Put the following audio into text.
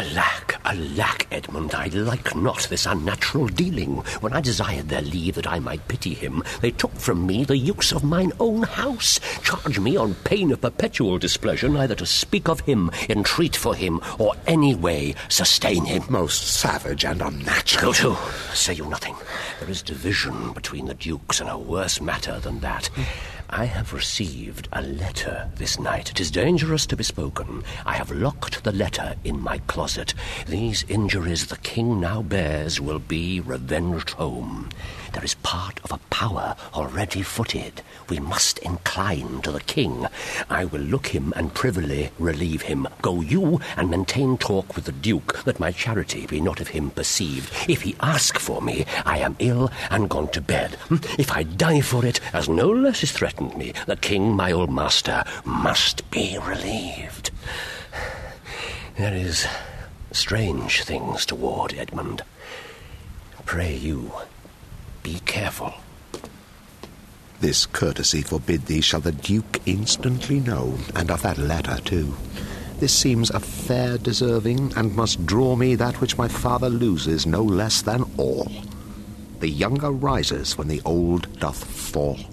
Alack, Edmund, I like not this unnatural dealing. When I desired their leave that I might pity him, they took from me the use of mine own house, charge me on pain of perpetual displeasure neither to speak of him, entreat for him, or any way sustain him. Most savage and unnatural. Go to, say you nothing. There is division between the dukes, and a worse matter than that. I have received a letter this night. It is dangerous to be spoken. I have locked the letter in my closet. These injuries the king now bears will be revenged home. There is part of a power already footed. We must incline to the king. I will look him and privily relieve him. Go you and maintain talk with the duke, that my charity be not of him perceived. If he ask for me, I am ill and gone to bed. If I die for it, as no less is threatened me, the king, my old master, must be relieved. There is strange things toward Edmund. Pray you, be careful. This courtesy forbid thee shall the duke instantly know, and of that letter too. This seems a fair deserving, and must draw me that which my father loses no less than all. The younger rises when the old doth fall.